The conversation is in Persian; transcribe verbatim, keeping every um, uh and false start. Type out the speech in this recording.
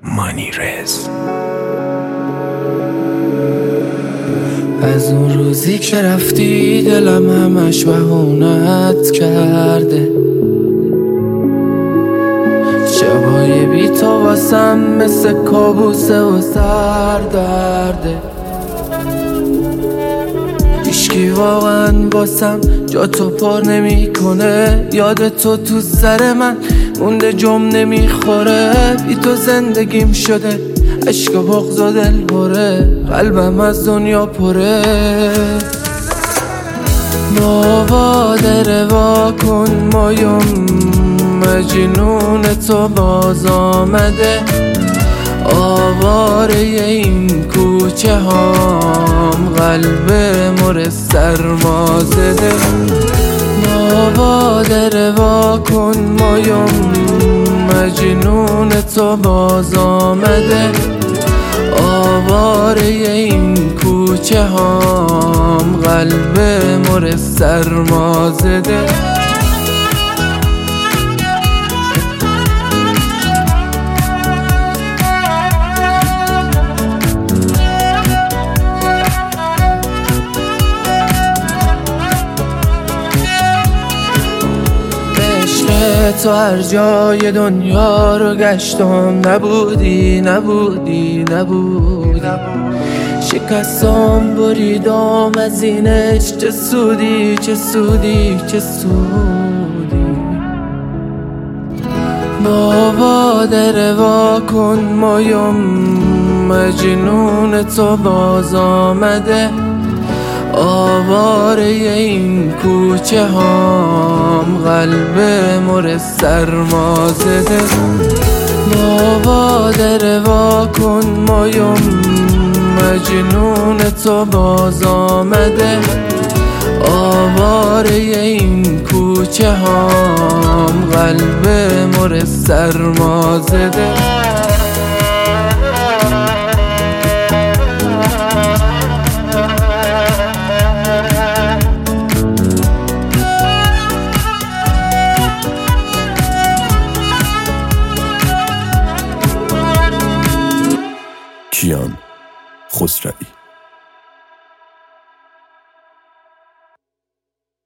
مانی رز. از اون روزی که رفتی دلم همش وهونت کرده، شبای بی تو واسم مثل کابوسه و سردرده. هیچکی واقعا واسم جا تو پر نمی کنه، یاد تو تو سر من مونده جم نمیخوره. بی تو زندگیم شده عشق و بغض و دل پره، قلبم از دنیا پره. بابا در وا کن مایم، مجنون تو باز آمده. آواره این کوچه هام، قلب مر سرما زده. بابا در وا کن مایم، مجنون تو باز آمده. آواره این کوچه هام، قلب مر سرما زده. تو هر جای دنیا رو گشتم، نبودی نبودی نبودی. شکستم بریدم از اینش، چه سودی چه سودی چه سودی. بابا در وا کن مایم، مجنون تو باز آمده. آواره این کوچه هام، قلب مر سرما زده. بابا در وا کن مایم، مجنون تو باز آمده. آواره این کوچه هام، قلب مر سرما زده. کیان خسروی.